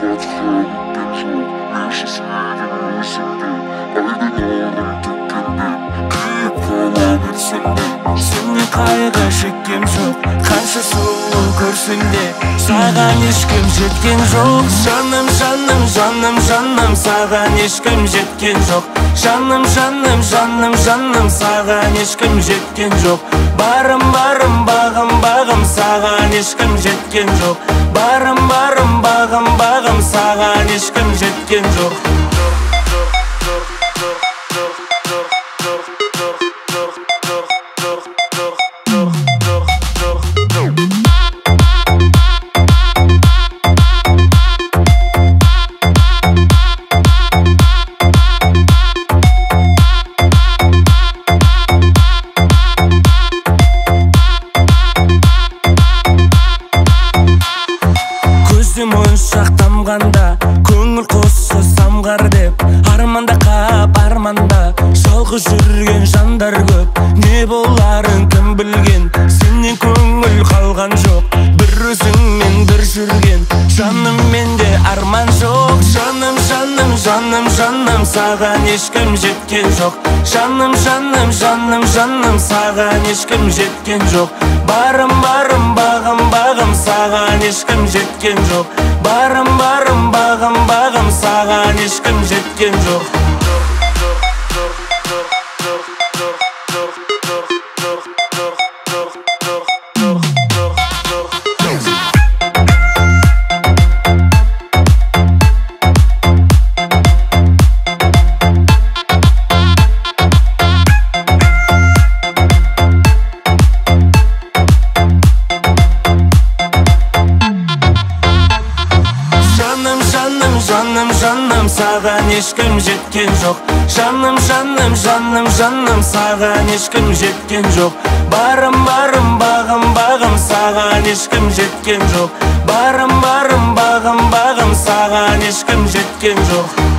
Seni kayga çekkem çok, kanşı soğuk görsün de sağan ешкім жеткен жоқ. Жаным, жаным, жаным, жаным, саған ешкім жеткен жоқ. Жаным, жаным, жаным, жаным, саған ешкім жеткен жоқ. Барым, барым, бағым, бағым, саған ешкім жеткен жоқ. Барым, барым, бағым, бағым, саған ешкім жеткен жоқ. Моншақ тамғанда көңіл қосы самғар деп арманда қап арманда жалғыз жүрген жандар көп. Не боларын кім білген, сенен көңіл қалған жоқ. Бір өзіңмен бір жүрген жаным менде арман жоқ. Жаным, жаным, жаным, жаным, саған ешкім жеткен жоқ. Жаным, жаным, жаным, жаным, саған ешкім жеткен жоқ. Барым, барым, бағым, бағым, саған ешкім жеткен жоқ. Барым, барым, бағым, бағым, саған ешкім жеткен жоқ. Жаным, жаным, саған ешкім жеткен жоқ. Жаным, жаным, жаным, жаным, саған ешкім жеткен жоқ. Барым, барым, бағым, бағым, саған ешкім жеткен жоқ. Барым, барым, бағым, бағым, саған ешкім жеткен жоқ.